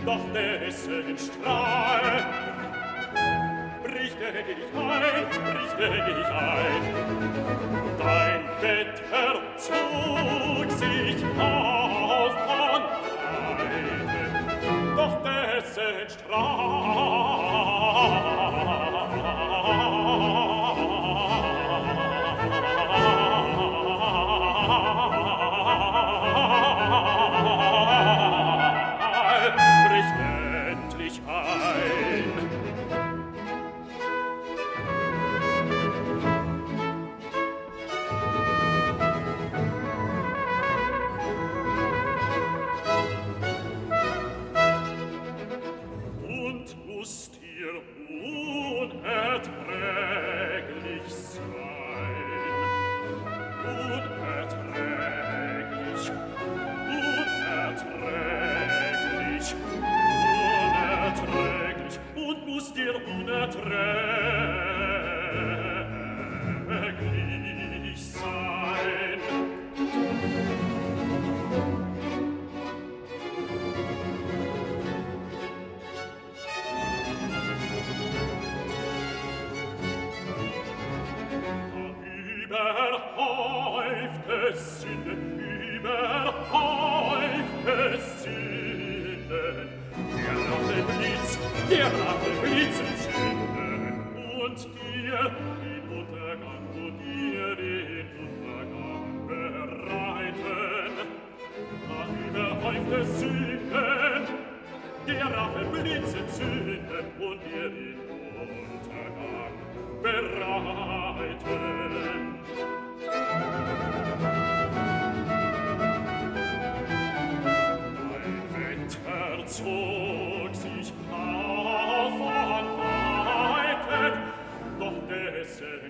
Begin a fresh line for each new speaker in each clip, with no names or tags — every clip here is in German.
doch dessen Strahl brichte dich ein. Dein Wetter zog sich auf von Breite, doch dessen Strahl bricht endlich ein. Und muss dir unerträglich sein. Unerträglich, unerträglich, unerträglich, und muss dir unerträglich sein. Überhäufte Sünden, überhäufte Sünden, der Racheblitz entzünden, und dir den Untergang bereiten. Überhäufte Sünden, der Racheblitz entzünden, und dir den Untergang bereiten. Dein Wetter zog sich auf von Weiten, doch dessen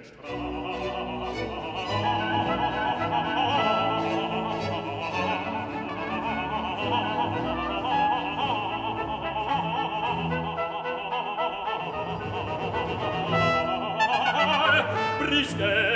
Strahl bricht